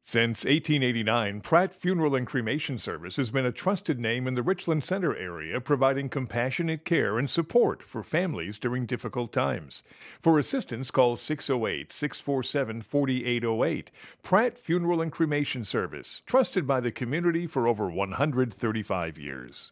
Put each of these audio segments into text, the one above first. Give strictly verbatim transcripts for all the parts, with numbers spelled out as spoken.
Since eighteen eighty-nine, Pratt Funeral and Cremation Service has been a trusted name in the Richland Center area, providing compassionate care and support for families during difficult times. For assistance, call six oh eight, six four seven, four eight oh eight. Pratt Funeral and Cremation Service, trusted by the community for over one hundred thirty-five years.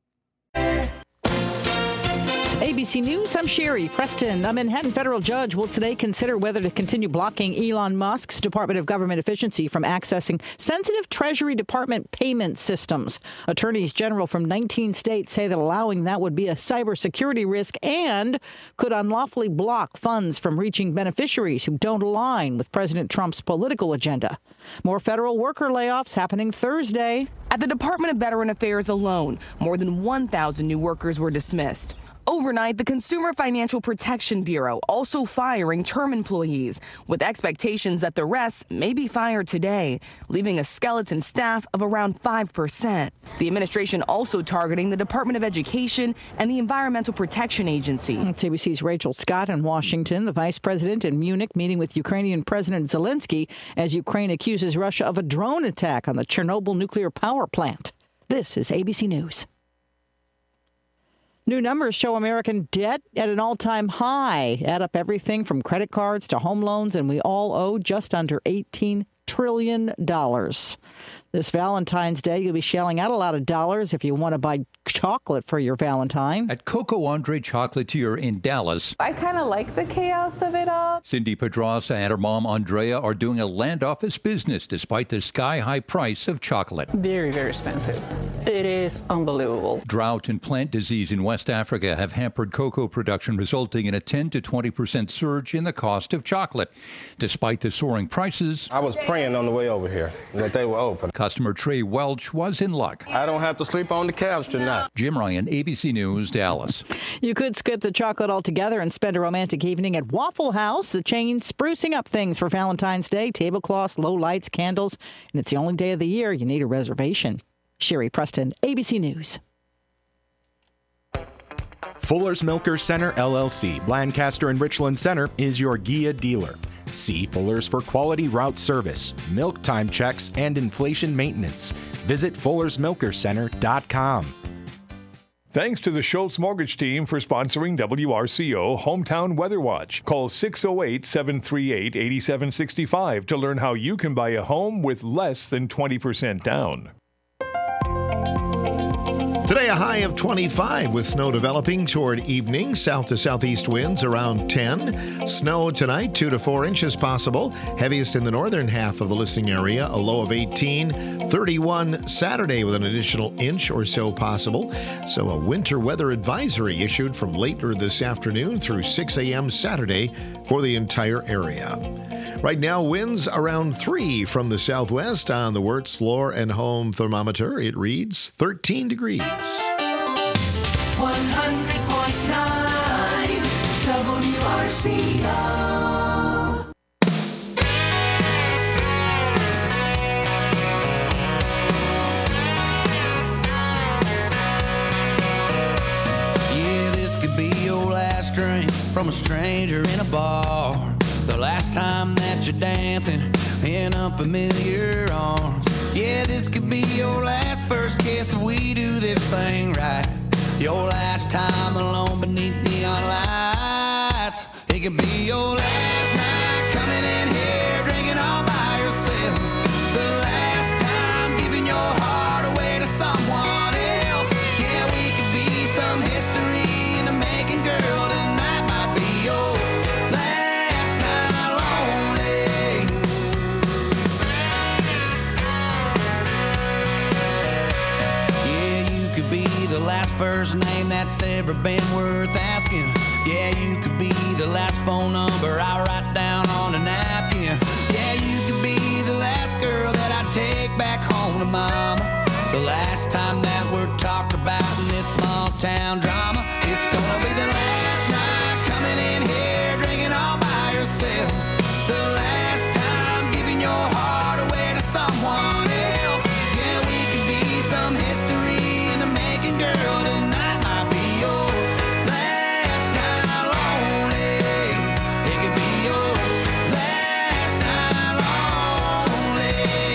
A B C News, I'm Sherry Preston. A Manhattan federal judge will today consider whether to continue blocking Elon Musk's Department of Government Efficiency from accessing sensitive Treasury Department payment systems. Attorneys general from nineteen states say that allowing that would be a cybersecurity risk and could unlawfully block funds from reaching beneficiaries who don't align with President Trump's political agenda. More federal worker layoffs happening Thursday. At the Department of Veteran Affairs alone, more than one thousand new workers were dismissed. Overnight, the Consumer Financial Protection Bureau also firing term employees, with expectations that the rest may be fired today, leaving a skeleton staff of around five percent. The administration also targeting the Department of Education and the Environmental Protection Agency. It's A B C's Rachel Scott in Washington. The vice president in Munich meeting with Ukrainian President Zelensky as Ukraine accuses Russia of a drone attack on the Chernobyl nuclear power plant. This is A B C News. New numbers show American debt at an all-time high. Add up everything from credit cards to home loans, and we all owe just under eighteen trillion dollars. This Valentine's Day, you'll be shelling out a lot of dollars if you want to buy chocolate for your Valentine. At Coco Andre Chocolatier in Dallas, I kind of like the chaos of it all. Cindy Pedraza and her mom Andrea are doing a land office business despite the sky-high price of chocolate. Very, very expensive. It is unbelievable. Drought and plant disease in West Africa have hampered cocoa production, resulting in a ten to twenty percent surge in the cost of chocolate. Despite the soaring prices, I was praying on the way over here that they were open. Customer Trey Welch was in luck. I don't have to sleep on the couch tonight. Jim Ryan, A B C News, Dallas. You could skip the chocolate altogether and spend a romantic evening at Waffle House, the chain sprucing up things for Valentine's Day, tablecloths, low lights, candles, and it's the only day of the year you need a reservation. Sherry Preston, A B C News. Fuller's Milker Center, L L C, Lancaster and Richland Center is your G I A dealer. See Fuller's for quality route service, milk time checks, and inflation maintenance. Visit fullers milker center dot com. Thanks to the Schultz Mortgage Team for sponsoring W R C O Hometown Weather Watch. Call six oh eight, seven three eight, eight seven six five to learn how you can buy a home with less than twenty percent down. Today, a high of twenty-five with snow developing toward evening. South to southeast winds around ten. Snow tonight, two to four inches possible. Heaviest in the northern half of the listening area, a low of eighteen. thirty-one Saturday with an additional inch or so possible. So a winter weather advisory issued from later this afternoon through six a.m. Saturday for the entire area. Right now, winds around three from the southwest on the Wirtz floor and home thermometer. It reads thirteen degrees. one hundred point nine W R C O. Yeah, this could be your last drink from a stranger in a bar. The last time that you're dancing in unfamiliar arms. Yeah, this could be your last first kiss if we do this thing right. Your last time alone beneath neon lights. It could be your last night coming in here drinking all by yourself. The last time giving your heart away to someone else. Yeah, we could be some history in the making, girl. Tonight might be your last night lonely. Yeah, you could be the last first name that's ever been worth asking. Yeah, you could be the last phone number I write down on a napkin. Yeah, you could be the last girl that I take back home to mama. The last time that we're talked about in this small town drama. It's gonna be the last night coming in here drinking all by yourself. The last time giving your heart away to someone else. Yeah, we could be some history in the making, girl. Tonight might be your last night lonely. It could be your last night lonely.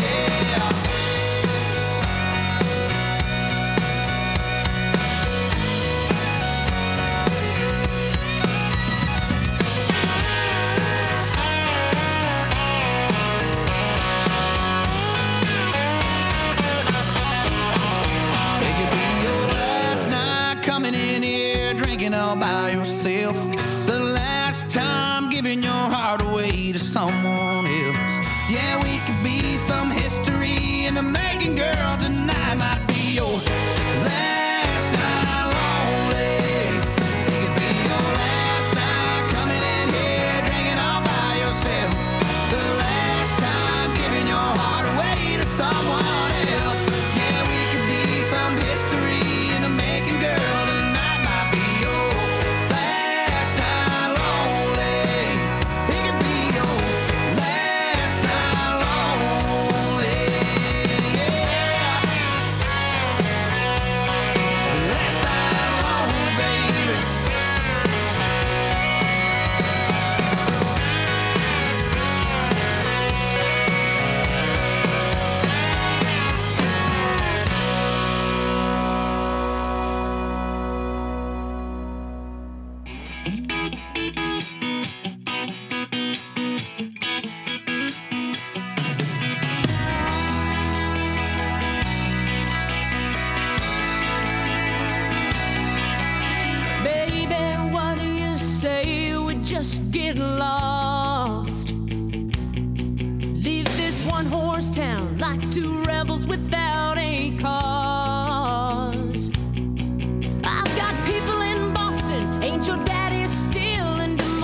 drinking all by yourself. The last time giving your heart away to someone else. Yeah, we could be some history in the making, girl. Tonight might be your last night lonely. It could be your last night coming in here drinking all by yourself. The last time giving your heart away to someone else. Yeah, we could be some history in the making, girl. Tonight might be your last night lonely. It could be your last night lonely. Yeah. Last night lonely, baby. Baby, what do you say we just get lost? Leave this one horse town like two rebels without a cause. I've got people in Boston, ain't your daddy still in Des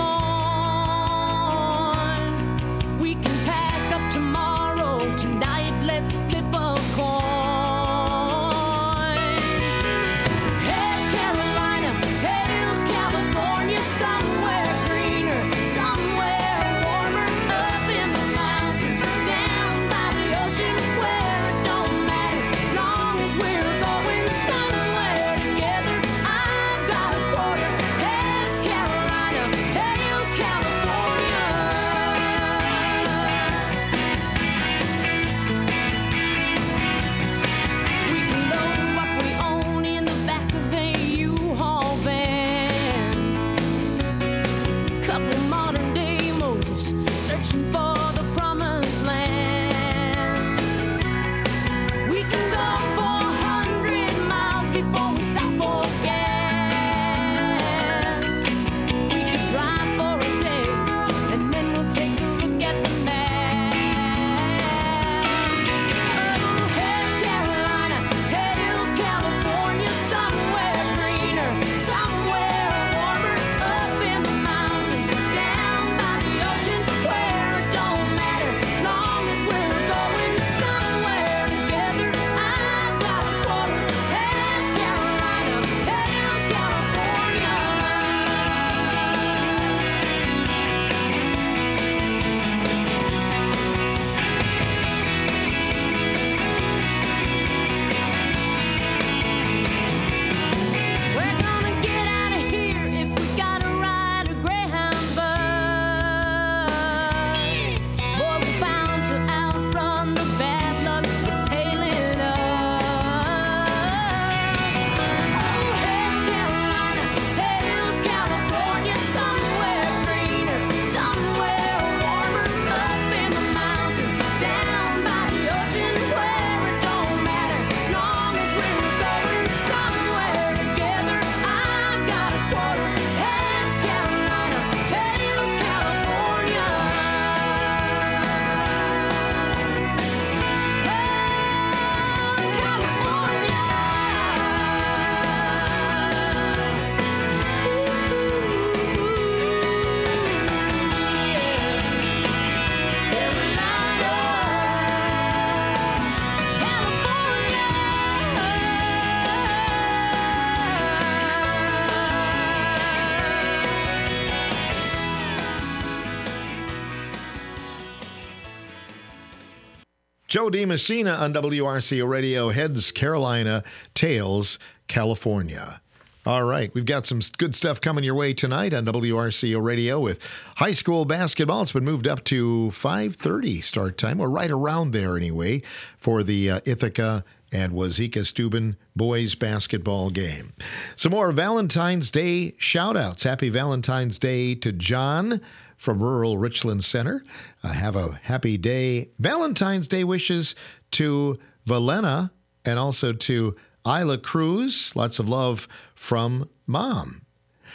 Moines? We can pack up tomorrow, tonight let's flip a coin. Heads Carolina, tails California, somewhere greener, somewhere warmer, up in the mountains, down by the ocean, where it don't matter, long as we're going somewhere together. I've got a quarter. Heads Carolina, tails California. We can load what we own in the back of a U-Haul van. Couple modern day Moses searching for the promised land. We can go four hundred miles before we stop for gas. We could drive for a day and then we'll take a look at the map. Oh, heads Carolina, tails California, somewhere greener, somewhere warmer, up in the mountains, down by the ocean, where it don't matter, long as we're going somewhere together. I've got a quarter. Heads Carolina, tails California. We're gonna get out of here if we gotta ride a Greyhound bus. Boy, we're bound to outrun the bad luck that's tailing us. Oh, heads Carolina, tails California, somewhere greener, somewhere warmer, up in the mountains, down by the ocean, where it don't matter, long as we're going somewhere together. I've got a quarter. Heads Carolina, tails California. Joe DiMessina on W R C O Radio, Heads Carolina, Tails California. All right, we've got some good stuff coming your way tonight on W R C O Radio with high school basketball. It's been moved up to five thirty start time, or right around there anyway, for the uh, Ithaca and Wazeeka Steuben boys basketball game. Some more Valentine's Day shout-outs. Happy Valentine's Day to John from rural Richland Center. Uh, have a happy day. Valentine's Day wishes to Valena and also to Isla Cruz. Lots of love from Mom.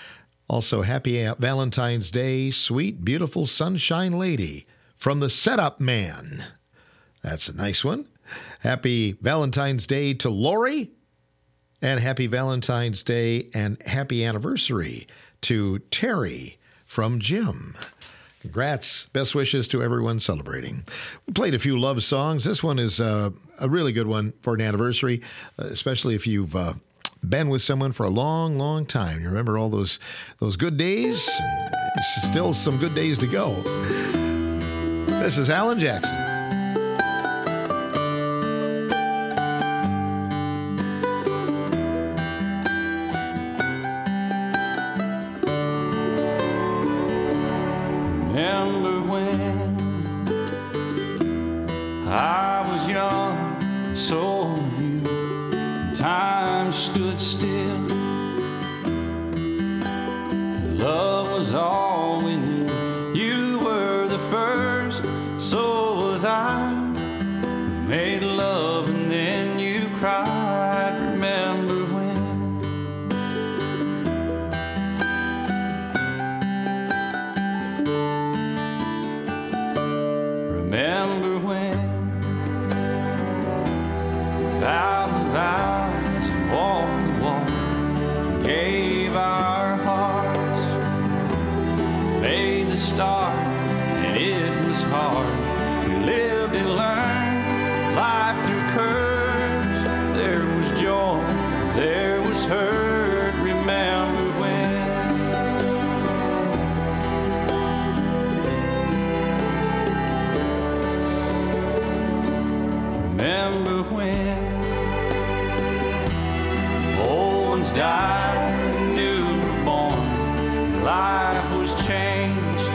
Also, happy Valentine's Day, sweet, beautiful sunshine lady from the Setup Man. That's a nice one. Happy Valentine's Day to Lori. And happy Valentine's Day and happy anniversary to Terry from Jim. Congrats. Best wishes to everyone celebrating. We played a few love songs. This one is uh, a really good one for an anniversary, uh, especially if you've uh, been with someone for a long, long time. You remember all those those good days? And still some good days to go. This is Alan Jackson. Remember when I was young, and so were you, and time stood still, and love was all we knew. You were the first, so was I. We made love and then you cried. Remember when? Remember when we vowed the vows and walked the walk and gave our hearts, made the start, and it was hard. We lived and learned life through curves. There was joy, there was hurt. Remember when? Remember when old ones died and new were born, and life was changed,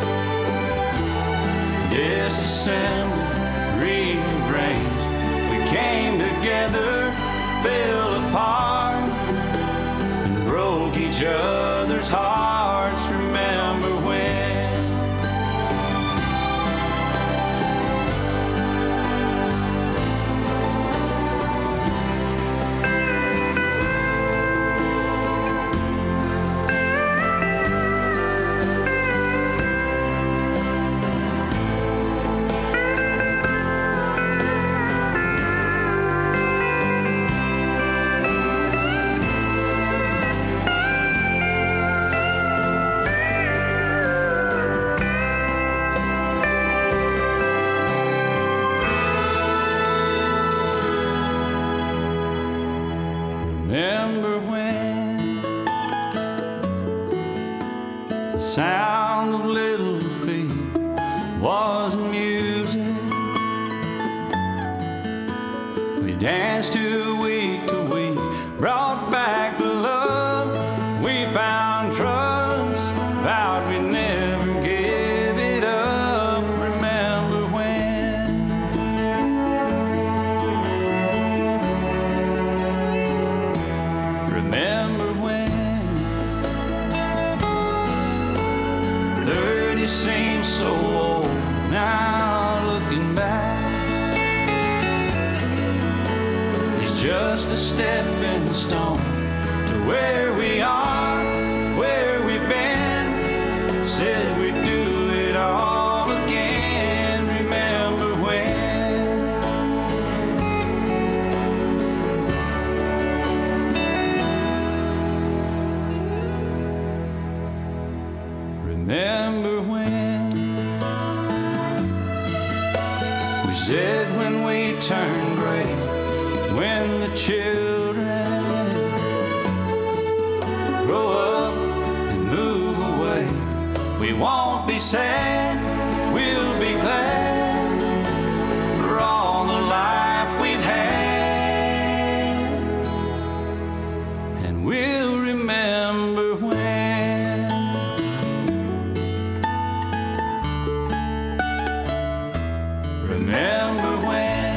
disassembled, rearranged. We came together, fell apart, and broke each other's hearts. Remember when? Remember when the sound of little feet was music? We danced to week to week, brought back the love. We found trust, vowed we'd never give it up. Remember when? Remember when thirty seems so old now, looking back. It's just a stepping stone to where we are, where we've been. Said we'd do it all again. Remember when? Remember when we said when we turn gray, when the children grow up and move away, we won't be sad, we'll be glad for all the life we've had, and we'll remember when. Remember when.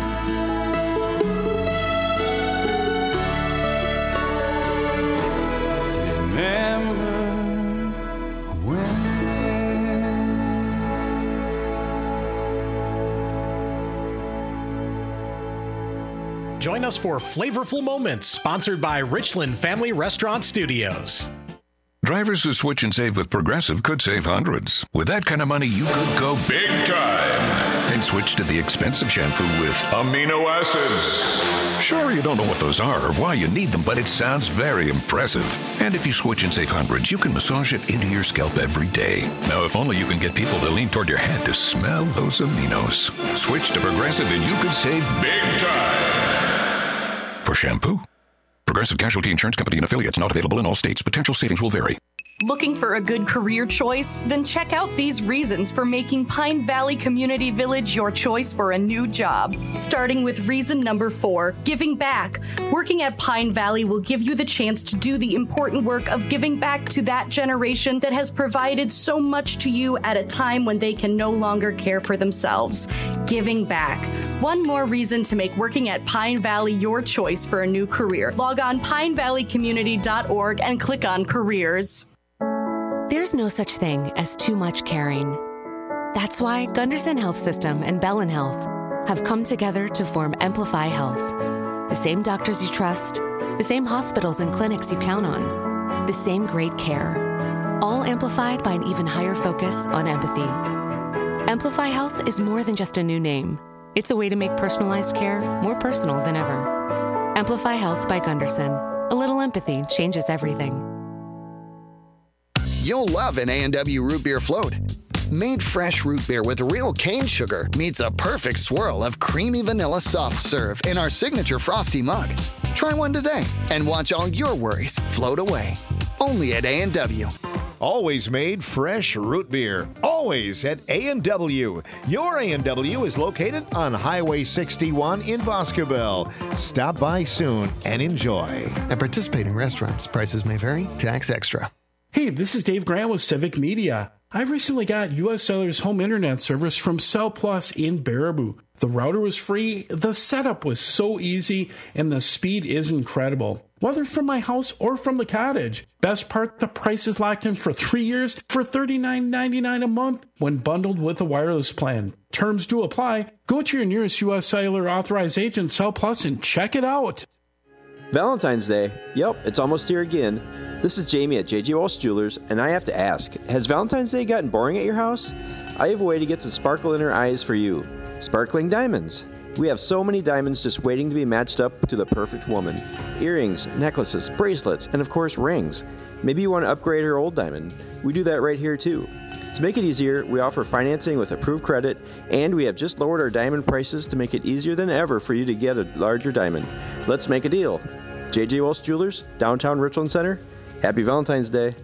Join us for Flavorful Moments, sponsored by Richland Family Restaurant Studios. Drivers who switch and save with Progressive could save hundreds. With that kind of money, you could go big time and switch to the expensive shampoo with amino acids. Sure, you don't know what those are or why you need them, but it sounds very impressive. And if you switch and save hundreds, you can massage it into your scalp every day. Now, if only you can get people to lean toward your head to smell those aminos. Switch to Progressive and you could save big time. For shampoo. Progressive Casualty Insurance Company and affiliates, not available in all states. Potential savings will vary. Looking for a good career choice? Then check out these reasons for making Pine Valley Community Village your choice for a new job. Starting with reason number four, giving back. Working at Pine Valley will give you the chance to do the important work of giving back to that generation that has provided so much to you at a time when they can no longer care for themselves. Giving back. One more reason to make working at Pine Valley your choice for a new career. Log on pine valley community dot org and click on careers. There's no such thing as too much caring. That's why Gunderson Health System and Bellin Health have come together to form Amplify Health. The same doctors you trust, the same hospitals and clinics you count on, the same great care, all amplified by an even higher focus on empathy. Amplify Health is more than just a new name. It's a way to make personalized care more personal than ever. Amplify Health by Gunderson. A little empathy changes everything. You'll love an A and W root beer float. Made fresh root beer with real cane sugar meets a perfect swirl of creamy vanilla soft serve in our signature frosty mug. Try one today and watch all your worries float away. Only at A and W. Always made fresh root beer. Always at A and W. Your A and W is located on Highway sixty-one in Boscobel. Stop by soon and enjoy. At participating restaurants, prices may vary. Tax extra. Hey, this is Dave Grant with Civic Media. I recently got U S Cellular's home internet service from Cell Plus in Baraboo. The router was free, the setup was so easy, and the speed is incredible. Whether from my house or from the cottage. Best part, the price is locked in for three years for thirty-nine ninety-nine a month when bundled with a wireless plan. Terms do apply. Go to your nearest U S Cellular authorized agent, Cell Plus, and check it out. Valentine's Day. Yep, it's almost here again. This is Jamie at J J Walsh Jewelers, and I have to ask, has Valentine's Day gotten boring at your house? I have a way to get some sparkle in her eyes for you. Sparkling diamonds. We have so many diamonds just waiting to be matched up to the perfect woman. Earrings, necklaces, bracelets, and of course rings. Maybe you want to upgrade her old diamond. We do that right here too. To make it easier, we offer financing with approved credit, and we have just lowered our diamond prices to make it easier than ever for you to get a larger diamond. Let's make a deal. J J Walsh Jewelers, downtown Richland Center. Happy Valentine's Day.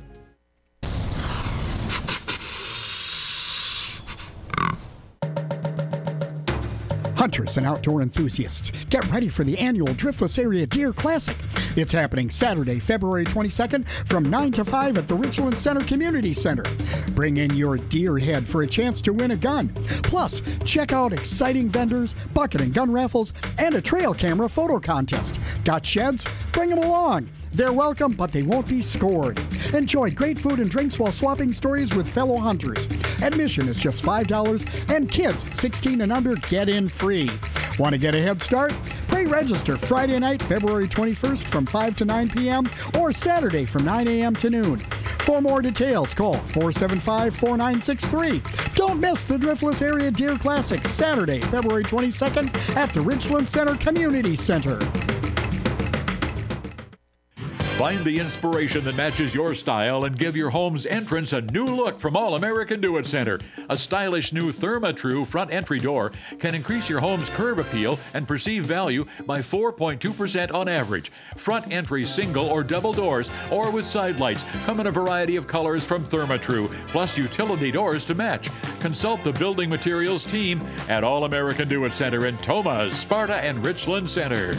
Hunters and outdoor enthusiasts, get ready for the annual Driftless Area Deer Classic. It's happening Saturday, February twenty-second from nine to five at the Richland Center Community Center. Bring in your deer head for a chance to win a gun. Plus, check out exciting vendors, bucket and gun raffles, and a trail camera photo contest. Got sheds? Bring them along. They're welcome, but they won't be scored. Enjoy great food and drinks while swapping stories with fellow hunters. Admission is just five dollars, and kids sixteen and under get in free. Want to get a head start? Pre-register Friday night, February twenty-first from five to nine p.m. or Saturday from nine a.m. to noon. For more details, call four seven five, four nine six three. Don't miss the Driftless Area Deer Classic, Saturday, February twenty-second at the Richland Center Community Center. Find the inspiration that matches your style and give your home's entrance a new look from All American Do It Center. A stylish new ThermaTrue front entry door can increase your home's curb appeal and perceived value by four point two percent on average. Front entry single or double doors or with side lights come in a variety of colors from ThermaTrue, plus utility doors to match. Consult the building materials team at All American Do It Center in Thomas, Sparta, and Richland Center.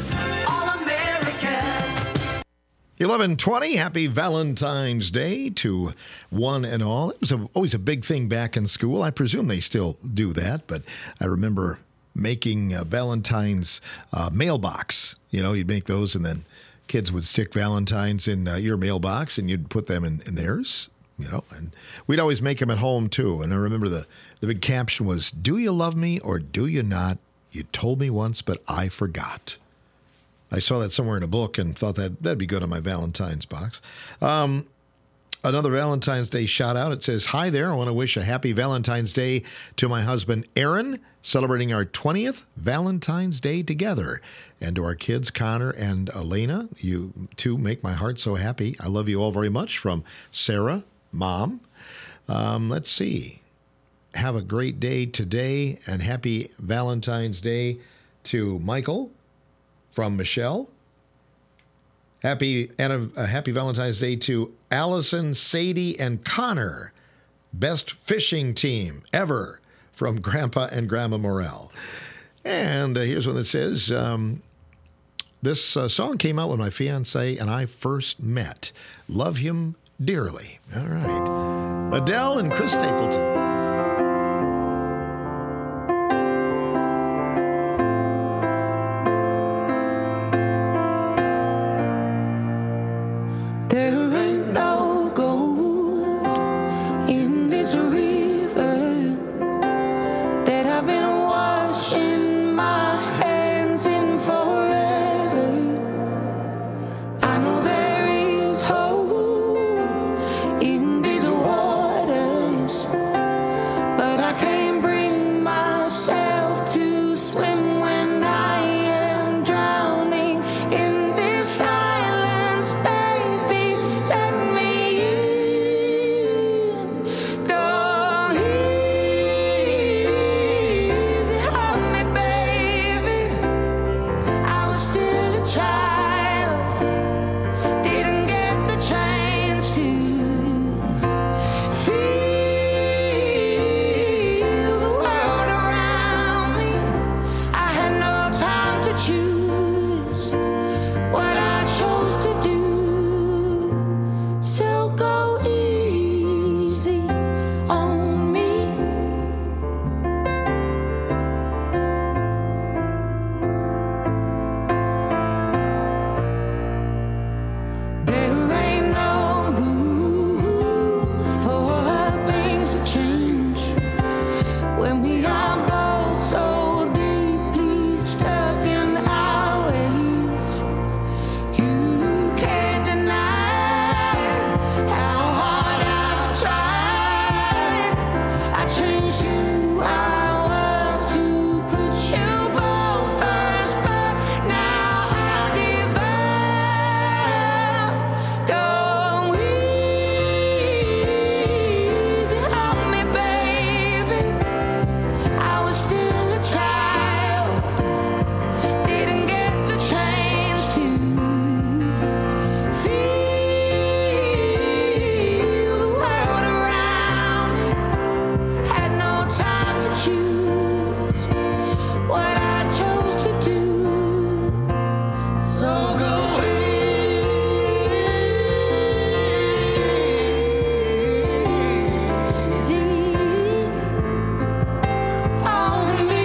eleven twenty, happy Valentine's Day to one and all. It was a, always a big thing back in school. I presume they still do that, but I remember making a Valentine's uh, mailbox. You know, you'd make those, and then kids would stick Valentines in uh, your mailbox, and you'd put them in, in theirs, you know. And we'd always make them at home, too. And I remember the, the big caption was, "Do you love me or do you not? You told me once, but I forgot." I saw that somewhere in a book and thought that that'd be good on my Valentine's box. Um, another Valentine's Day shout out. It says, hi there. I want to wish a happy Valentine's Day to my husband, Aaron, celebrating our twentieth Valentine's Day together. And to our kids, Connor and Elena. You two make my heart so happy. I love you all very much. From Sarah, Mom. Um, let's see. Have a great day today and happy Valentine's Day to Michael from Michelle. Happy and a, a happy Valentine's Day to Allison, Sadie, and Connor. Best fishing team ever from Grandpa and Grandma Morrell. And uh, here's one that says, um, this uh, song came out when my fiance and I first met. Love him dearly. All right. Adele and Chris Stapleton. There ain't no gold in this river that I've been washing my hands in forever. I know there is hope in these waters, but I can't bring myself to swim when I am drowning in this silence, baby. Let me in. Go easy on me, baby. I was still a child, didn't get the chance to feel the world around me. I had no time to choose what I chose to do. So go easy on me. There ain't no room for things to change when we are both so deeply stuck in our ways. You can't deny how hard I've tried. I changed who I was to put you both first, but now I give up. Go easy on me, baby. I was still a child, didn't get the chance to feel the world around me. Had no time to choose what I chose to do. So go easy on me.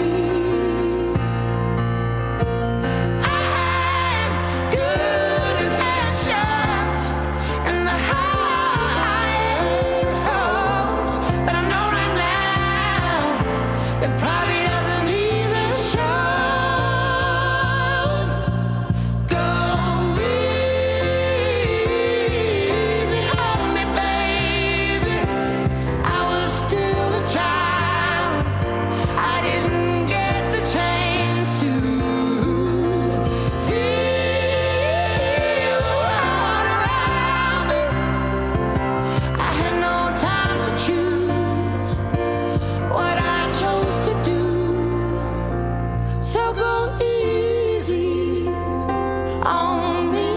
I had good intentions and the highest hopes, but I know right now it probably doesn't even show. Go easy on me, baby. I was still a child, I didn't get the chance to feel the world around me. I had no time to choose what I chose to do. So go easy on me.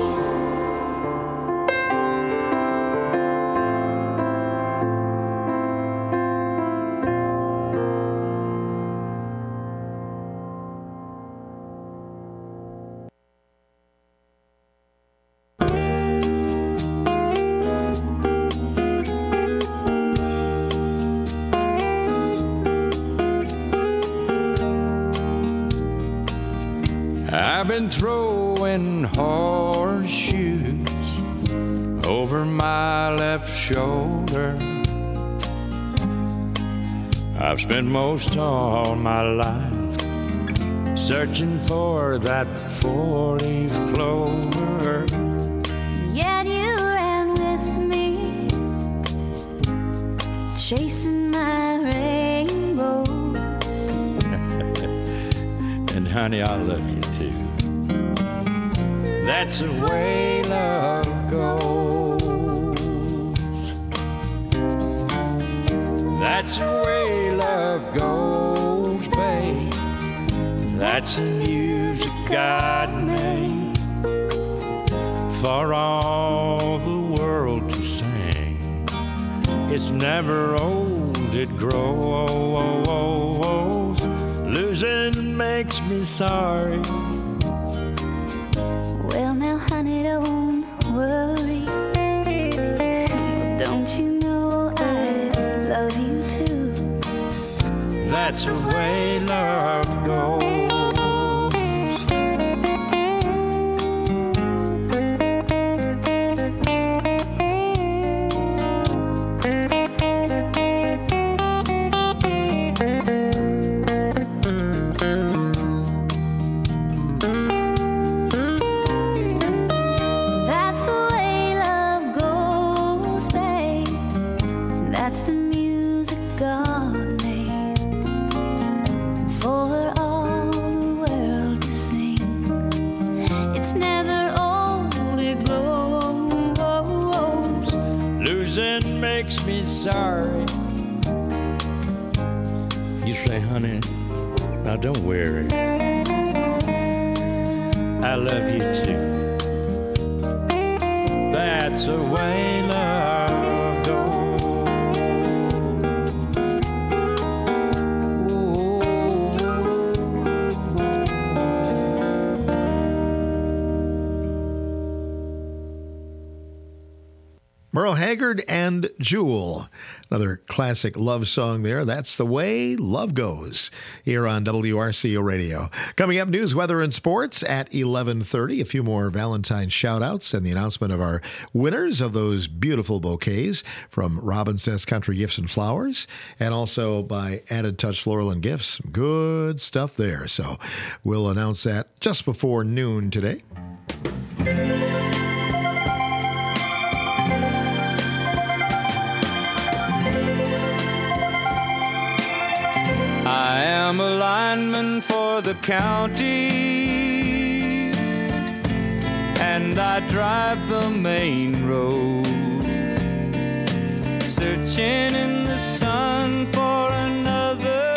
I've been throwing horseshoes over my left shoulder. I've spent most all my life searching for that four-leaf clover. Yet you ran with me chasing my rainbow. And honey, I love you too. That's the way love goes. That's the way love goes, babe. That's the music God made for all the world to sing. It's never old, it grows. Losing makes me sorry. Well, now, honey, don't worry. Don't you know I love you too? That's the way love goes. That's the way love goes, babe. That's the music God made for all the world to sing. It's never old, it grows. Losing makes me sorry. You say, honey, now don't worry. I love you too. That's the way love goes. Merle Haggard and Jewel. Another classic love song there. That's the way love goes here on W R C O Radio. Coming up, news, weather, and sports at eleven thirty. A few more Valentine's shout-outs and the announcement of our winners of those beautiful bouquets from Robin's Nest Country Gifts and Flowers, and also by Added Touch Floral and Gifts. Some good stuff there. So we'll announce that just before noon today. I am a lineman for the county, and I drive the main road, searching in the sun for another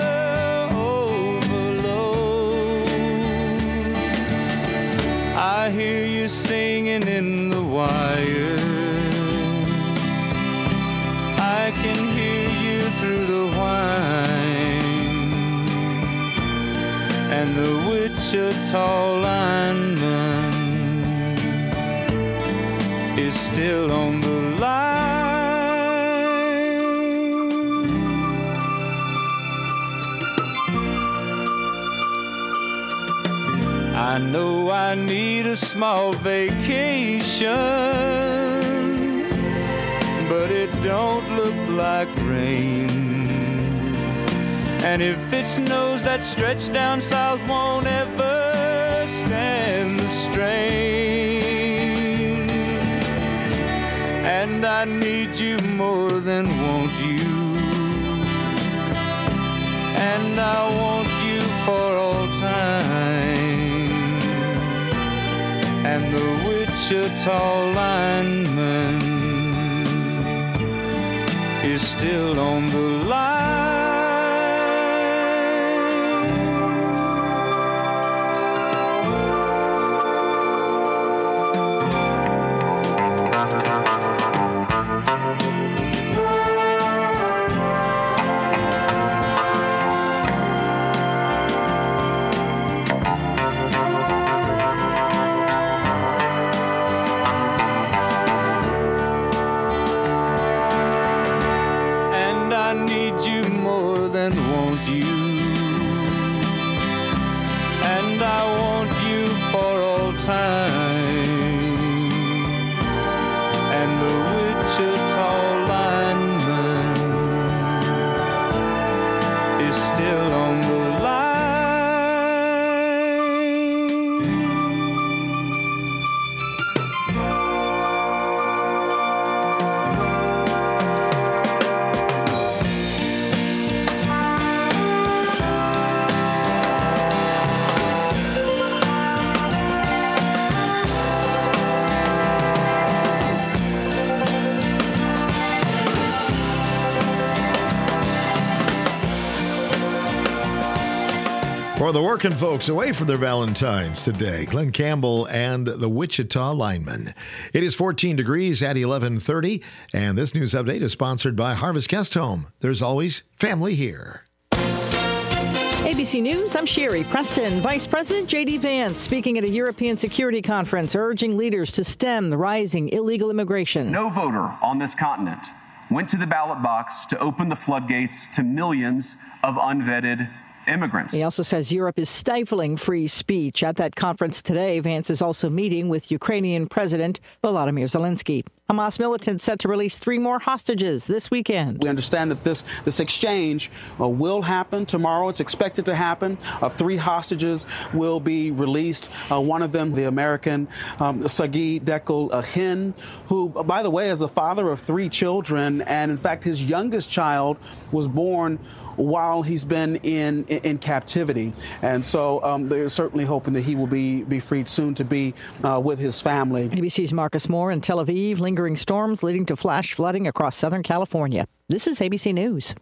overload. I hear you singing in the wire, I can hear you through the whine, and the Wichita lineman is still on the line. I know I need a small vacation, but it don't look like rain. And if it snows, that stretch down south won't ever stand the strain. And I need you more than want you, and I want you for all time. And the Wichita lineman is still on the line. For the working folks away for their Valentines today, Glenn Campbell and the Wichita linemen. It is fourteen degrees at eleven thirty, and this news update is sponsored by Harvest Guest Home. There's always family here. A B C News, I'm Sherry Preston. Vice President J D. Vance speaking at a European security conference, urging leaders to stem the rising illegal immigration. No voter on this continent went to the ballot box to open the floodgates to millions of unvetted immigrants. He also says Europe is stifling free speech. At that conference today, Vance is also meeting with Ukrainian President Volodymyr Zelensky. Hamas militants set to release three more hostages this weekend. We understand that this this exchange uh, will happen tomorrow. It's expected to happen. Uh, three hostages will be released. Uh, one of them, the American um, Sagi Dekel Ahin, who, by the way, is a father of three children. And in fact, his youngest child was born while he's been in in, in captivity. And so um, they're certainly hoping that he will be, be freed soon to be uh, with his family. A B C's Marcus Moore in Tel Aviv. Lingering storms leading to flash flooding across Southern California. This is A B C News.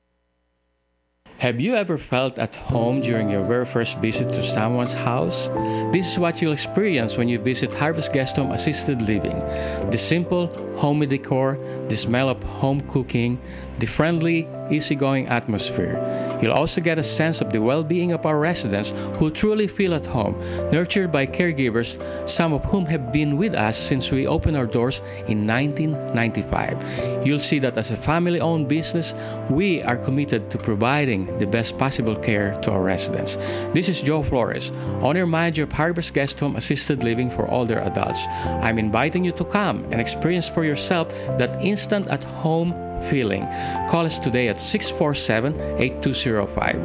Have you ever felt at home during your very first visit to someone's house? This is what you'll experience when you visit Harvest Guest Home Assisted Living. The simple, homey decor, the smell of home cooking, the friendly, easygoing atmosphere. You'll also get a sense of the well-being of our residents who truly feel at home, nurtured by caregivers, some of whom have been with us since we opened our doors in nineteen ninety-five. You'll see that as a family-owned business, we are committed to providing the best possible care to our residents. This is Joe Flores, owner-manager of Harvest Guest Home Assisted Living for older adults. I'm inviting you to come and experience for yourself that instant at-home feeling. Call us today at six four seven, eight two zero five.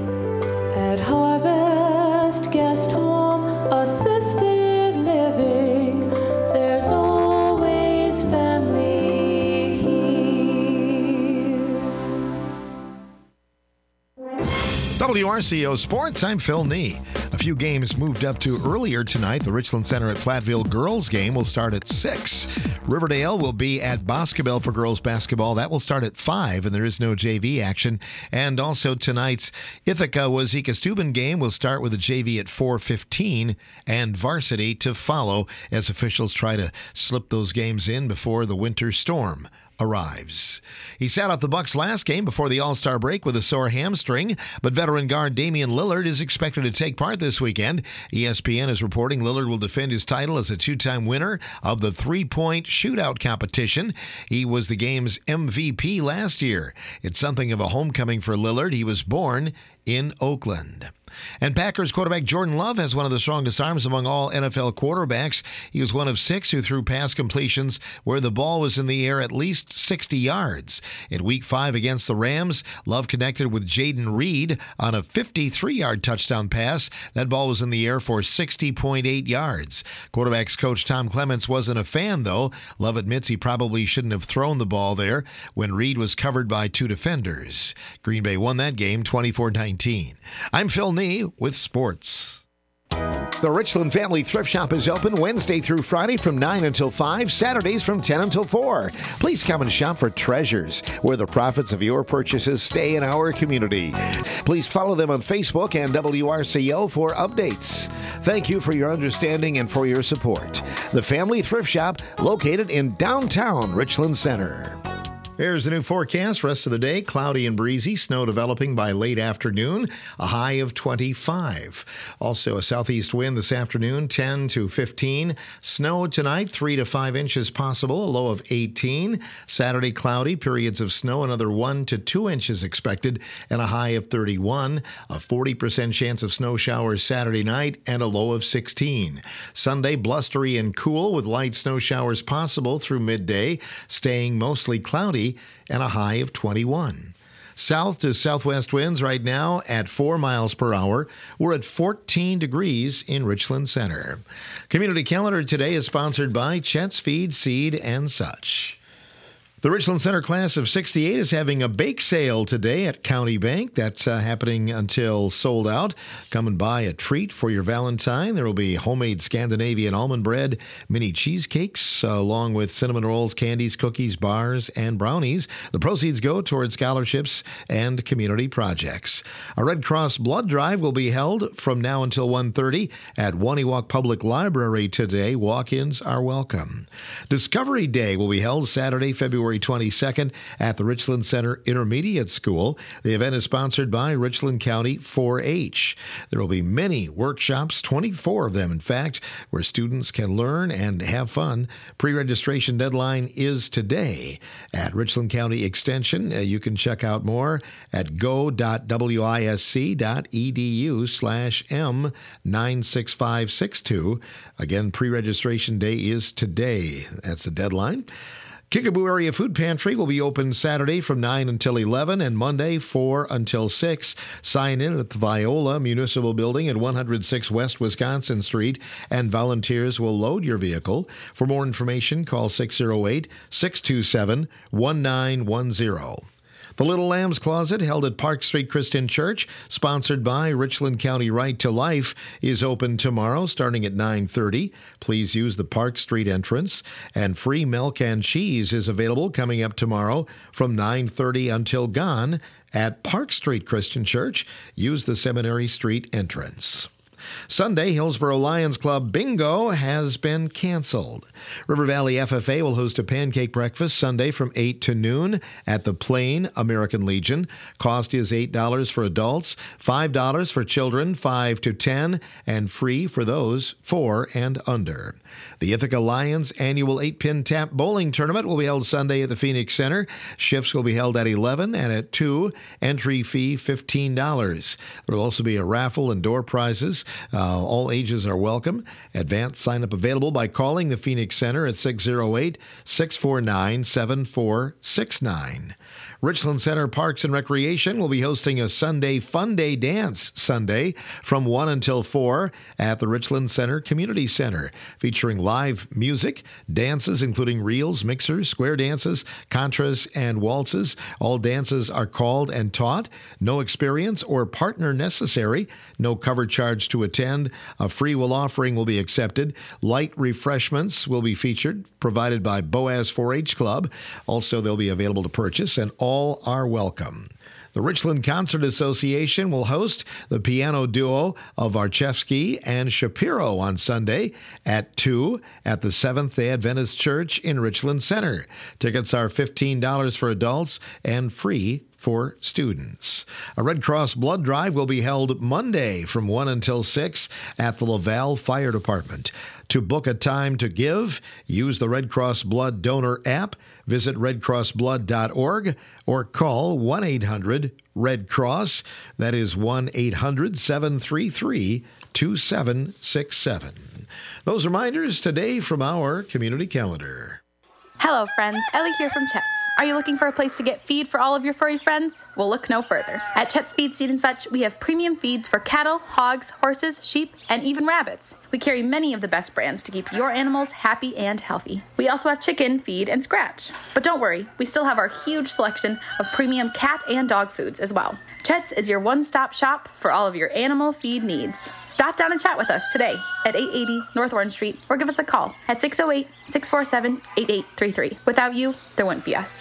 At Harvest Guest Home Assisted Living, there's always family here. W R C O Sports, I'm Phil Nee. A few games moved up to earlier tonight. The Richland Center at Platteville girls game will start at six. Riverdale will be at Boscobel for girls basketball. That will start at five, and there is no J V action. And also tonight's Ithaca-Wazeeka Steuben game will start with the J V at four fifteen and varsity to follow as officials try to slip those games in before the winter storm arrives. He sat out the Bucks' last game before the All-Star break with a sore hamstring, but veteran guard Damian Lillard is expected to take part this weekend. E S P N is reporting Lillard will defend his title as a two-time winner of the three-point shootout competition. He was the game's M V P last year. It's something of a homecoming for Lillard. He was born in Oakland. And Packers quarterback Jordan Love has one of the strongest arms among all N F L quarterbacks. He was one of six who threw pass completions where the ball was in the air at least sixty yards. In Week five against the Rams, Love connected with Jaden Reed on a fifty-three-yard touchdown pass. That ball was in the air for sixty point eight yards. Quarterbacks coach Tom Clements wasn't a fan, though. Love admits he probably shouldn't have thrown the ball there when Reed was covered by two defenders. Green Bay won that game twenty-four nineteen. I'm Phil Nee with sports. The Richland Family Thrift Shop is open Wednesday through Friday from nine until five, Saturdays from ten until four. Please come and shop for treasures, where the profits of your purchases stay in our community. Please follow them on Facebook and W R C O for updates. Thank you for your understanding and for your support. The Family Thrift Shop, located in downtown Richland Center. Here's the new forecast. Rest of the day, cloudy and breezy. Snow developing by late afternoon. A high of twenty-five. Also, a southeast wind this afternoon, ten to fifteen. Snow tonight, three to five inches possible. A low of eighteen. Saturday, cloudy. Periods of snow, another one to two inches expected. And a high of thirty-one. A forty percent chance of snow showers Saturday night. And a low of sixteen. Sunday, blustery and cool with light snow showers possible through midday. Staying mostly cloudy. And a high of twenty-one. South to southwest winds right now at four miles per hour. We're at fourteen degrees in Richland Center. Community Calendar today is sponsored by Chet's Feed, Seed, and such. The Richland Center class of sixty-eight is having a bake sale today at County Bank. That's uh, happening until sold out. Come and buy a treat for your Valentine. There will be homemade Scandinavian almond bread, mini cheesecakes, uh, along with cinnamon rolls, candies, cookies, bars, and brownies. The proceeds go toward scholarships and community projects. A Red Cross blood drive will be held from now until one thirty at Waniwak Public Library today. Walk-ins are welcome. Discovery Day will be held Saturday, February twenty-second at the Richland Center Intermediate School. The event is sponsored by Richland County four H. There will be many workshops, twenty-four of them in fact, where students can learn and have fun. Pre-registration deadline is today. At Richland County Extension, uh, you can check out more at go.wisc.edu slash M nine six five six two. Again, pre-registration day is today. That's the deadline. Kickapoo Area Food Pantry will be open Saturday from nine until eleven and Monday four until six. Sign in at the Viola Municipal Building at one oh six West Wisconsin Street, and volunteers will load your vehicle. For more information, call six oh eight, six two seven, one nine one zero. The Little Lamb's Closet, held at Park Street Christian Church, sponsored by Richland County Right to Life, is open tomorrow starting at nine thirty. Please use the Park Street entrance. And free milk and cheese is available coming up tomorrow from nine thirty until gone at Park Street Christian Church. Use the Seminary Street entrance. Sunday, Hillsboro Lions Club Bingo has been canceled. River Valley F F A will host a pancake breakfast Sunday from eight to noon at the Plain American Legion. Cost is eight dollars for adults, five dollars for children five to ten, and free for those four and under. The Ithaca Lions annual eight-pin tap bowling tournament will be held Sunday at the Phoenix Center. Shifts will be held at eleven and at two. Entry fee fifteen dollars. There will also be a raffle and door prizes. Uh, all ages are welcome. Advance sign-up available by calling the Phoenix Center at six oh eight, six four nine, seven four six nine. Richland Center Parks and Recreation will be hosting a Sunday Fun Day Dance Sunday from one until four at the Richland Center Community Center, featuring live music, dances including reels, mixers, square dances, contras, and waltzes. All dances are called and taught. No experience or partner necessary. No cover charge to attend. A free will offering will be accepted. Light refreshments will be featured, provided by Boaz four H Club. Also, they'll be available to purchase, and all are welcome. The Richland Concert Association will host the piano duo of Archevsky and Shapiro on Sunday at two at the Seventh-day Adventist Church in Richland Center. Tickets are fifteen dollars for adults and free for students. A Red Cross blood drive will be held Monday from one until six at the Laval Fire Department. To book a time to give, use the Red Cross Blood Donor app, visit red cross blood dot org, or call one eight hundred red cross. That is one eight hundred, seven three three, two seven six seven. Those reminders today from our community calendar. Hello, friends. Ellie here from Chet's. Are you looking for a place to get feed for all of your furry friends? Well, look no further. At Chet's Feed, Seed and Such, we have premium feeds for cattle, hogs, horses, sheep, and even rabbits. We carry many of the best brands to keep your animals happy and healthy. We also have chicken, feed, and scratch. But don't worry, we still have our huge selection of premium cat and dog foods as well. Chet's is your one-stop shop for all of your animal feed needs. Stop down and chat with us today at eight eighty North Orange Street, or give us a call at six oh eight, six four seven, eight eight three three. Without you, there wouldn't be us.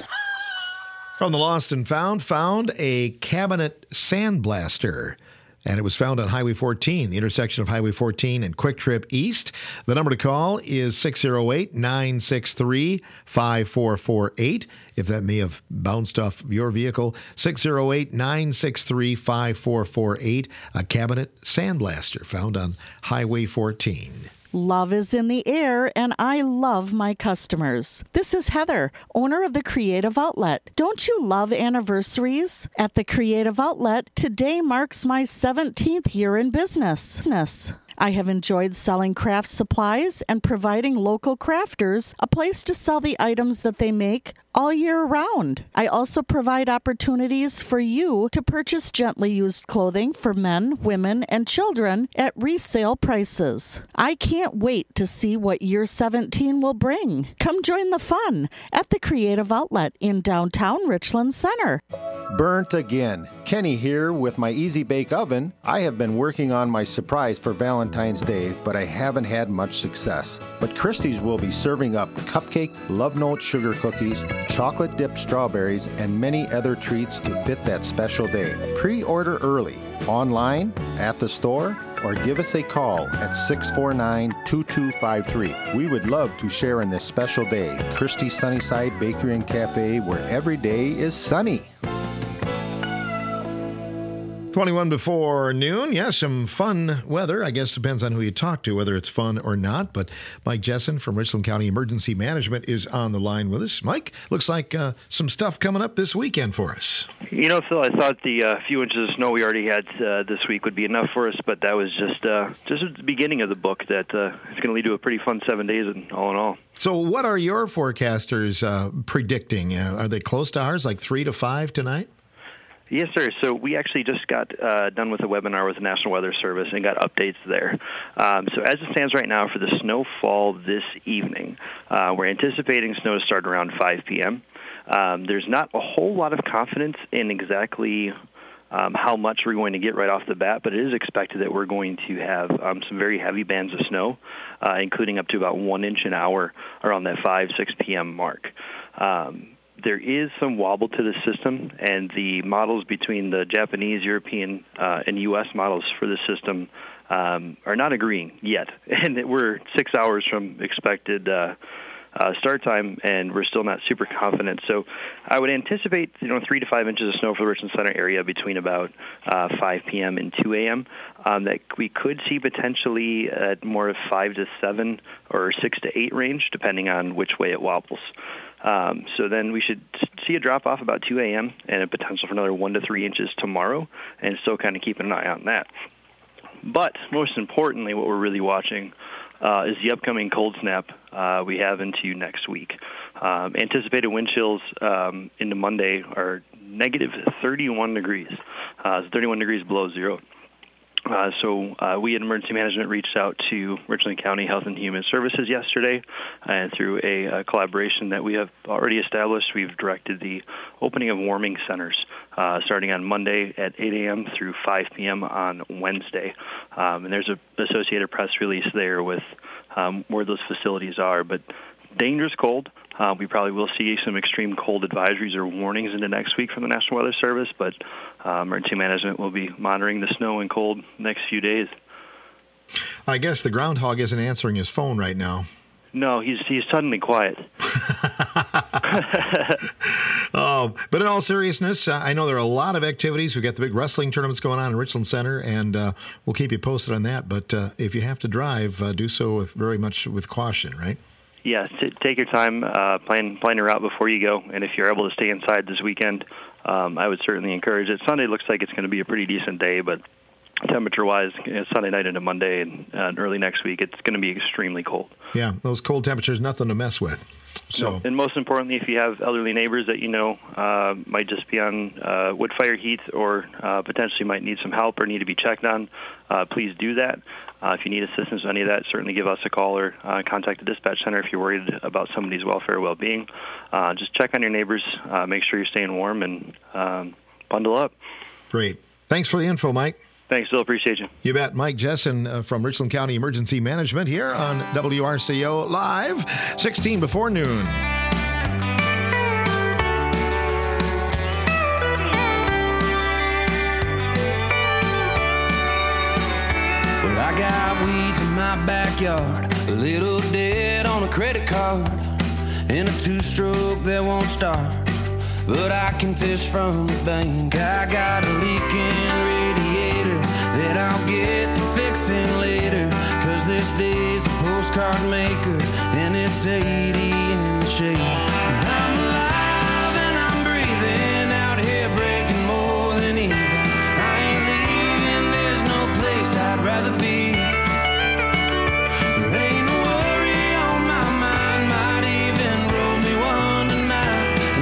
From the Lost and Found, found a cabinet sandblaster. And it was found on Highway fourteen, the intersection of Highway fourteen and Quick Trip East. The number to call is six oh eight, nine six three, five four four eight. If that may have bounced off your vehicle, six oh eight, nine six three, five four four eight. A cabinet sandblaster found on Highway fourteen. Love is in the air, and I love my customers. This is Heather, owner of the Creative Outlet. Don't you love anniversaries? At the Creative Outlet, today marks my seventeenth year in business. I have enjoyed selling craft supplies and providing local crafters a place to sell the items that they make all year round. I also provide opportunities for you to purchase gently used clothing for men, women, and children at resale prices. I can't wait to see what year seventeen will bring. Come join the fun at the Creative Outlet in downtown Richland Center. Burnt again. Kenny here with my Easy Bake Oven. I have been working on my surprise for Valentine's Day, but I haven't had much success. But Christie's will be serving up cupcake, love note sugar cookies, chocolate dipped strawberries, and many other treats to fit that special day. Pre-order early, online, at the store, or give us a call at six four nine, two two five three. We would love to share in this special day. Christie's Sunnyside Bakery and Cafe, where every day is sunny. twenty-one before noon. Yeah, some fun weather. I guess depends on who you talk to, whether it's fun or not. But Mike Jessen from Richland County Emergency Management is on the line with us. Mike, looks like uh, some stuff coming up this weekend for us. You know, Phil, I thought the uh, few inches of snow we already had uh, this week would be enough for us, but that was just uh, just at the beginning of the book that uh, it's going to lead to a pretty fun seven days in, all in all. So what are your forecasters uh, predicting? Uh, are they close to ours, like three to five tonight? Yes, sir. So we actually just got uh, done with a webinar with the National Weather Service and got updates there. Um, so as it stands right now for the snowfall this evening, uh, we're anticipating snow to start around five p.m. Um, there's not a whole lot of confidence in exactly um, how much we're going to get right off the bat, but it is expected that we're going to have um, some very heavy bands of snow, uh, including up to about one inch an hour around that five, six p.m. mark. Um, There is some wobble to the system, and the models between the Japanese, European, uh, and U S models for the system um, are not agreeing yet. And we're six hours from expected uh, uh, start time, and we're still not super confident. So I would anticipate, you know, three to five inches of snow for the Richland Center area between about uh, five p.m. and two a.m. Um, that we could see potentially at more of five to seven or six to eight range, depending on which way it wobbles. Um, so then we should see a drop-off about two a.m. and a potential for another one to three inches tomorrow, and still kind of keeping an eye on that. But most importantly, what we're really watching uh, is the upcoming cold snap uh, we have into next week. Um, anticipated wind chills um, into Monday are negative thirty-one degrees, uh, so thirty-one degrees below zero. Uh, so uh, we at Emergency Management reached out to Richland County Health and Human Services yesterday, and through a, a collaboration that we have already established, we've directed the opening of warming centers uh, starting on Monday at eight a.m. through five p.m. on Wednesday. Um, and there's an associated press release there with um, where those facilities are. But dangerous cold. Uh, we probably will see some extreme cold advisories or warnings into next week from the National Weather Service, but uh, Emergency Management will be monitoring the snow and cold next few days. I guess the groundhog isn't answering his phone right now. No, he's he's suddenly quiet. Oh, but in all seriousness, uh, I know there are a lot of activities. We've got the big wrestling tournaments going on in Richland Center, and uh, we'll keep you posted on that. But uh, if you have to drive, uh, do so with very much with caution, right? Yeah, t- take your time, uh, plan plan your route before you go, and if you're able to stay inside this weekend, um, I would certainly encourage it. Sunday looks like it's going to be a pretty decent day, but temperature-wise, you know, Sunday night into Monday and uh, early next week, it's going to be extremely cold. Yeah, those cold temperatures, nothing to mess with. So, no. And most importantly, if you have elderly neighbors that you know uh, might just be on uh, wood fire heat or uh, potentially might need some help or need to be checked on, uh, please do that. Uh, if you need assistance with any of that, certainly give us a call or uh, contact the dispatch center if you're worried about somebody's welfare or well-being. Uh, just check on your neighbors, uh, make sure you're staying warm, and um, bundle up. Great. Thanks for the info, Mike. Thanks, Phil. Appreciate you. You bet. Mike Jessen uh, from Richland County Emergency Management here on W R C O Live, sixteen before noon. Well, I got weeds in my backyard, a little debt on a credit card, and a two-stroke that won't start. But I can fish from the bank. I got a leaking radiator that I'll get to fixing later, 'cause this day's a postcard maker and it's eighty in the shade. I'm alive and I'm breathing out here, breaking more than even. I ain't leaving, there's no place I'd rather be. There ain't no worry on my mind, might even roll me one tonight.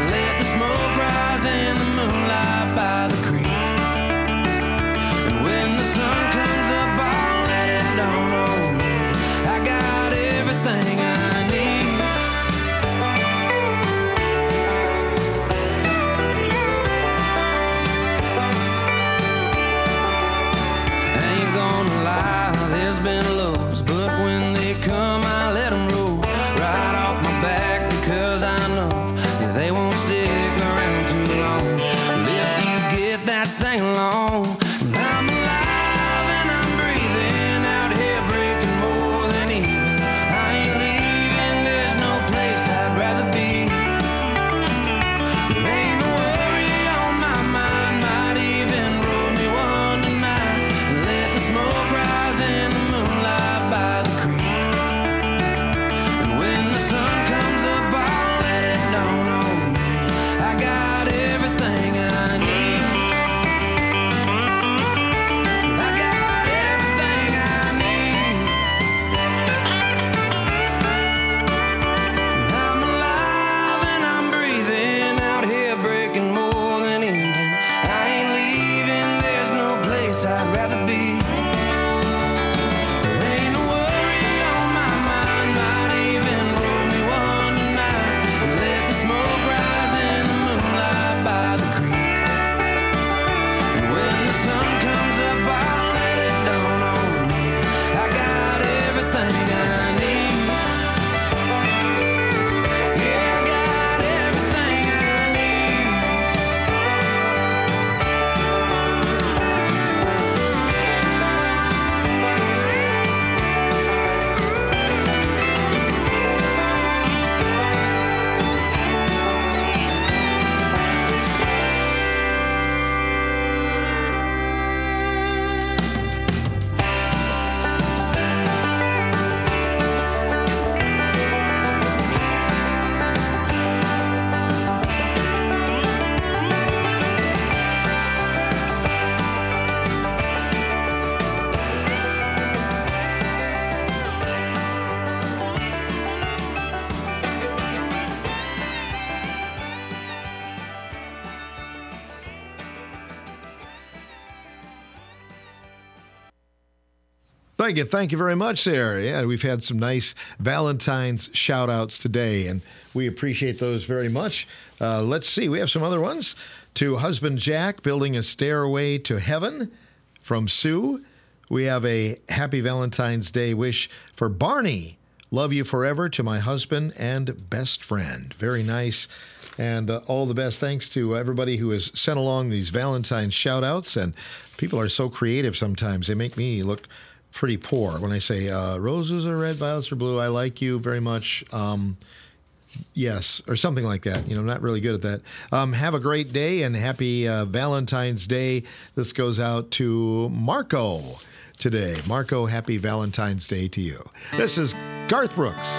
Thank you. Thank you very much, Sarah. Yeah, we've had some nice Valentine's shout-outs today, and we appreciate those very much. Uh, let's see. We have some other ones. To husband Jack, building a stairway to heaven from Sue. We have a happy Valentine's Day wish for Barney. Love you forever to my husband and best friend. Very nice. And uh, all the best thanks to everybody who has sent along these Valentine's shout-outs. And people are so creative sometimes. They make me look pretty poor when I say, uh, roses are red, violets are blue. I like you very much. Um, yes, or something like that. You know, I'm not really good at that. Um, have a great day and happy uh, Valentine's Day. This goes out to Marco today. Marco, happy Valentine's Day to you. This is Garth Brooks.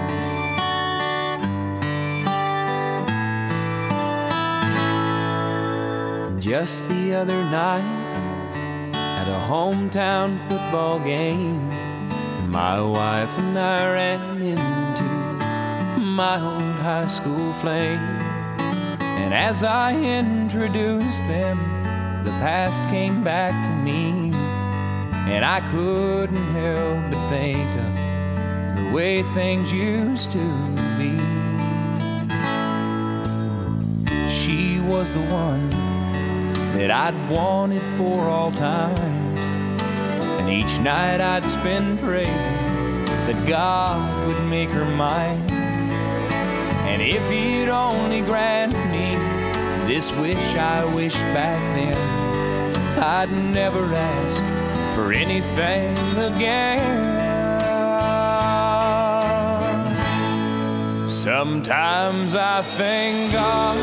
Just the other night at a hometown football game, my wife and I ran into my old high school flame. And as I introduced them, the past came back to me, and I couldn't help but think of the way things used to be. She was the one that I'd wanted for all times, and each night I'd spend praying that God would make her mine. And if he'd only grant me this wish I wished back then, I'd never ask for anything again. Sometimes I thank God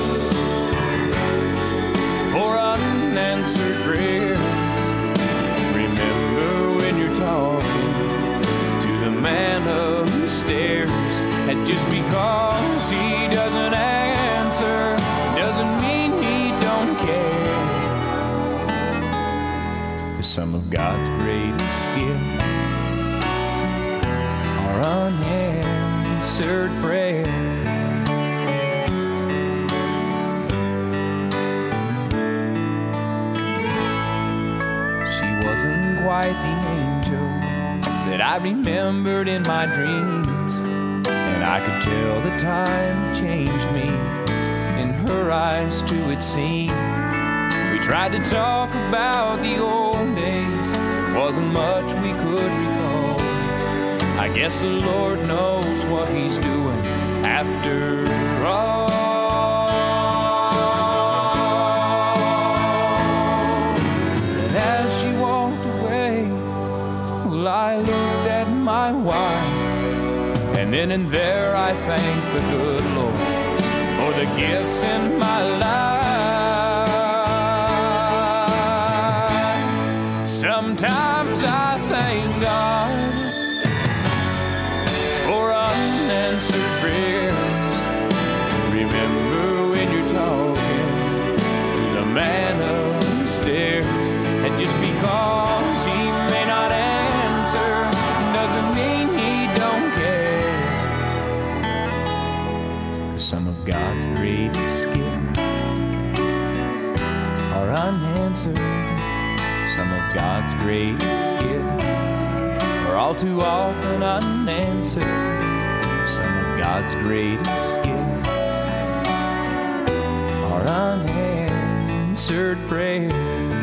for unanswered prayers. Remember when you're talking to the man upstairs, and just because he doesn't answer doesn't mean he don't care. 'Cause some of God's greatest gifts are unanswered prayers. Wasn't quite the angel that I remembered in my dreams, and I could tell the time changed me. In her eyes too it seemed. We tried to talk about the old days, there wasn't much we could recall. I guess the Lord knows what he's doing after all. I looked at my wife, and then and there I thanked the good Lord for the gifts in my life. Sometimes I thank God for unanswered prayers. Remember when you're talking to the man upstairs, and just because he may not answer doesn't mean he don't care. 'Cause some of God's greatest gifts are unanswered. Some of God's greatest gifts are all too often unanswered. Some of God's greatest gifts are unanswered prayers.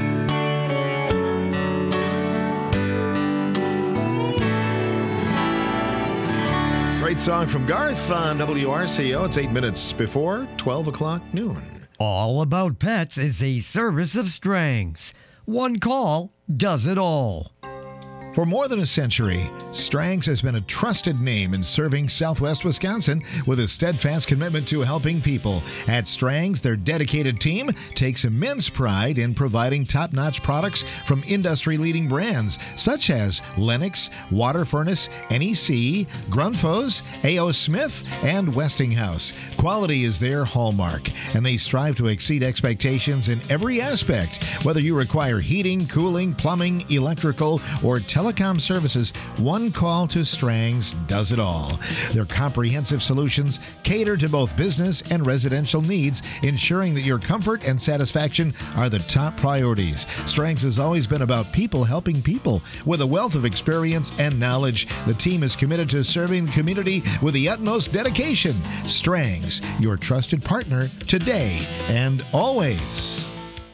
Great song from Garth on W R C O. It's eight minutes before twelve o'clock noon. All About Pets is a service of Strang's. One call does it all. For more than a century, Strang's has been a trusted name in serving Southwest Wisconsin with a steadfast commitment to helping people. At Strang's, their dedicated team takes immense pride in providing top-notch products from industry-leading brands such as Lennox, Water Furnace, N E C, Grundfos, A O. Smith, and Westinghouse. Quality is their hallmark, and they strive to exceed expectations in every aspect, whether you require heating, cooling, plumbing, electrical, or telecommunications. telecom services, one call to Strangs does it all. Their comprehensive solutions cater to both business and residential needs, ensuring that your comfort and satisfaction are the top priorities. Strangs has always been about people helping people. With a wealth of experience and knowledge, the team is committed to serving the community with the utmost dedication. Strangs, your trusted partner today and always.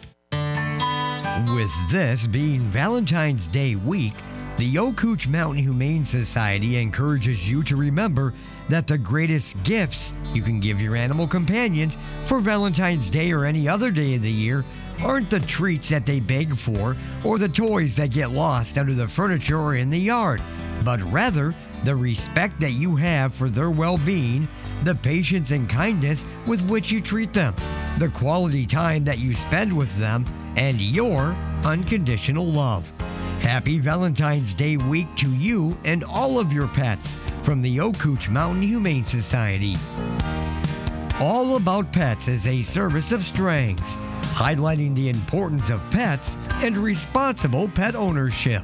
With this being Valentine's Day week, the Okootch Mountain Humane Society encourages you to remember that the greatest gifts you can give your animal companions for Valentine's Day or any other day of the year aren't the treats that they beg for or the toys that get lost under the furniture or in the yard, but rather the respect that you have for their well-being, the patience and kindness with which you treat them, the quality time that you spend with them, and your unconditional love. Happy Valentine's Day week to you and all of your pets from the Okootch Mountain Humane Society. All About Pets is a service of Strangs, highlighting the importance of pets and responsible pet ownership.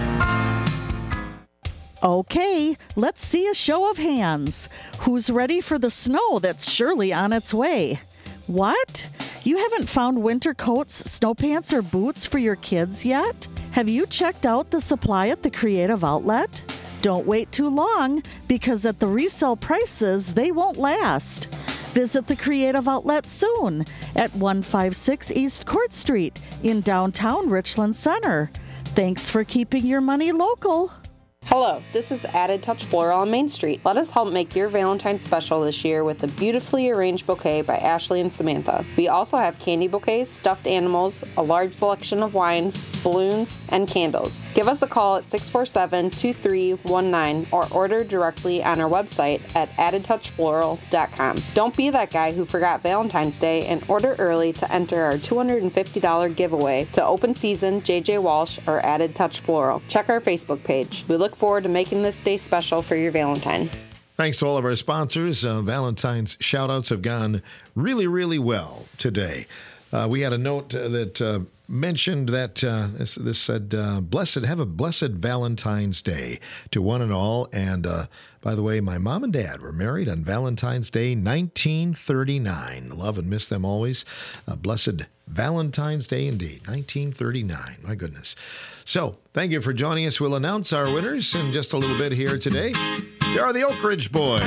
Okay, let's see a show of hands. Who's ready for the snow that's surely on its way? What? You haven't found winter coats, snow pants, or boots for your kids yet? Have you checked out the supply at the Creative Outlet? Don't wait too long, because at the resale prices, they won't last. Visit the Creative Outlet soon at one fifty-six East Court Street in downtown Richland Center. Thanks for keeping your money local. Hello, this is Added Touch Floral on Main Street. Let us help make your Valentine's special this year with a beautifully arranged bouquet by Ashley and Samantha. We also have candy bouquets, stuffed animals, a large selection of wines, balloons, and candles. Give us a call at six four seven, two three one nine or order directly on our website at added touch floral dot com. Don't be that guy who forgot Valentine's Day and order early to enter our two hundred fifty dollars giveaway to Open Season, J J Walsh, or Added Touch Floral. Check our Facebook page. We look forward to making this day special for your Valentine. Thanks to all of our sponsors. Uh, Valentine's shout-outs have gone really, really well today. Uh, we had a note uh, that uh, mentioned that uh, this, this said, uh, blessed, have a blessed Valentine's Day to one and all. And uh, by the way, my mom and dad were married on Valentine's Day, nineteen thirty-nine. Love and miss them always. Uh, blessed Valentine's Day indeed, nineteen thirty-nine. My goodness. So, thank you for joining us. We'll announce our winners in just a little bit here today. There are the Oak Ridge Boys.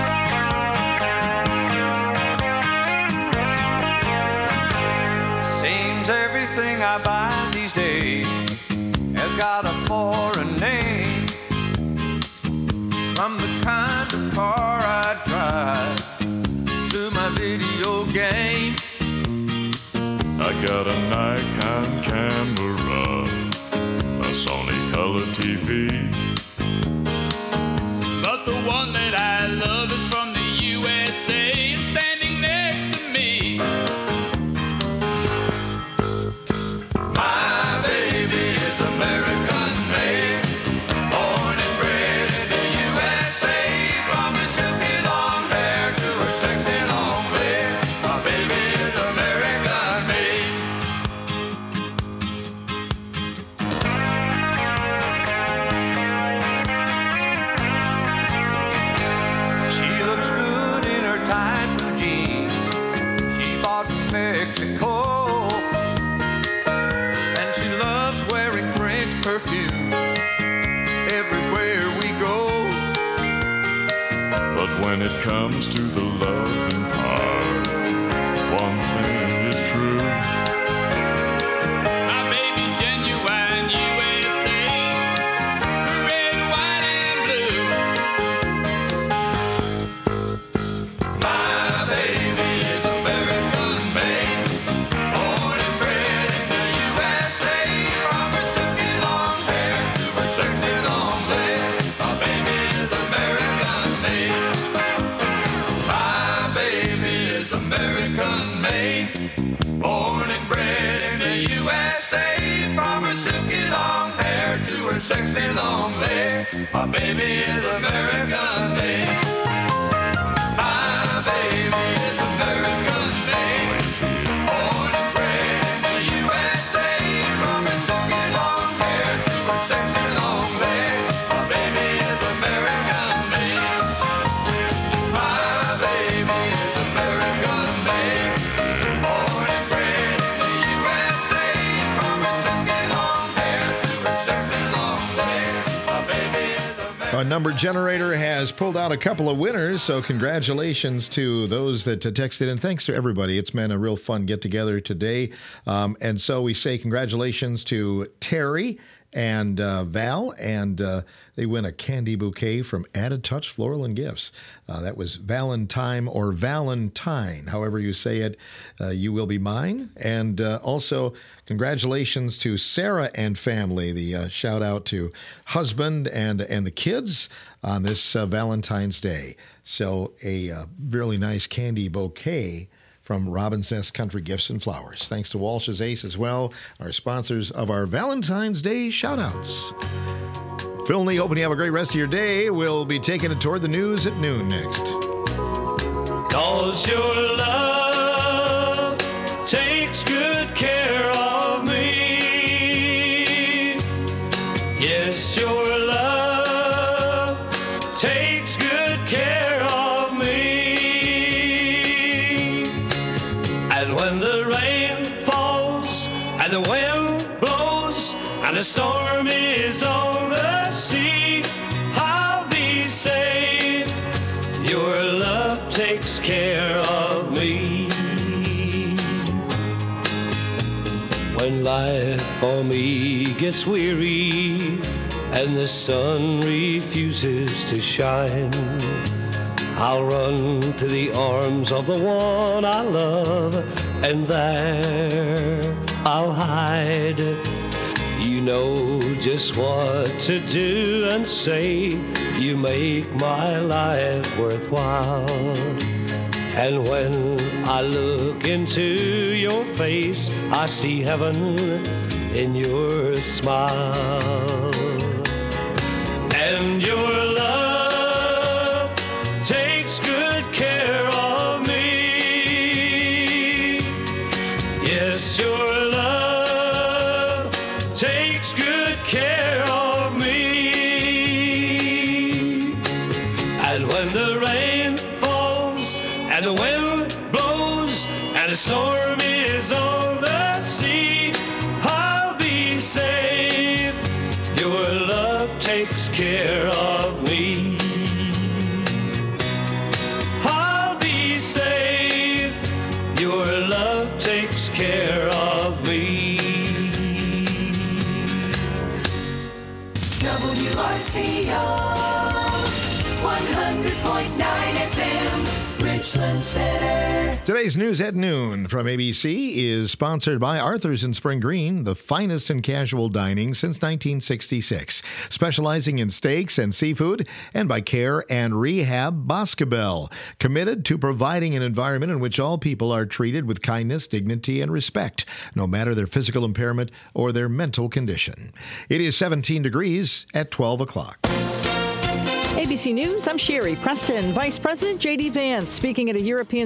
Seems everything I buy these days has got a foreign name. From the kind of car I drive to my video game. I got a Nikon camera, a Sony color T V. But the one that I love is from the U S A and standing next to me. My baby is American made, born and bred in the U S A. From her silky long hair to her sexy long legs, my baby is American made. She looks good in her tight blue jeans she bought from Mexico. And she loves wearing French perfume everywhere we go. But when it comes to the loving part, one thing is true. My baby's genuine U S A, red, white, and blue. My baby is American made, born and bred in the U S A. From her silky long hair to her sexy long legs, my baby is American made. My baby is American made, born and bred in the U S A. From her silky long hair to her sexy long legs, my baby is American made. My baby is American made, born and bred in the U S A. From her silky long hair to her sexy long legs, Our number generator has pulled out a couple of winners, so congratulations to those that uh, texted in. Thanks to everybody. It's been a real fun get-together today. Um, and so we say congratulations to Terry and uh, Val, and uh, they win a candy bouquet from Added Touch Floral and Gifts. Uh, that was Valentine or Valentine, however you say it. Uh, you will be mine. And uh, also, congratulations to Sarah and family. The uh, shout out to husband and and the kids on this uh, Valentine's Day. So a uh, really nice candy bouquet from Robin's Nest Country Gifts and Flowers. Thanks to Walsh's Ace as well, our sponsors of our Valentine's Day shout-outs. Phil and Lee, hoping you have a great rest of your day. We'll be taking it toward the news at noon next. 'Cause your love takes good care of me. Yes, your love takes good care of me. And when the rain falls and the wind blows and the storm is on the sea, I'll be safe. Your love takes care of me. When life for me gets weary and the sun refuses to shine, I'll run to the arms of the one I love, and there I'll hide. You know just what to do and say. You make my life worthwhile. And when I look into your face, I see heaven in your smile. And your love takes good care of me. Yes, your love takes good care of me. And when the rain falls and the wind blows and the storm is on the sea, I'll be safe. Your love takes care of me. I'll be safe. Your love takes care of me. W R C O one hundred point nine F M, Richland Center. Today's news at noon from A B C is sponsored by Arthur's in Spring Green, the finest in casual dining since nineteen sixty-six, specializing in steaks and seafood, and by Care and Rehab Boscobel, committed to providing an environment in which all people are treated with kindness, dignity, and respect, no matter their physical impairment or their mental condition. It is seventeen degrees at twelve o'clock. A B C News, I'm Sherry Preston. Vice President J D Vance speaking at a European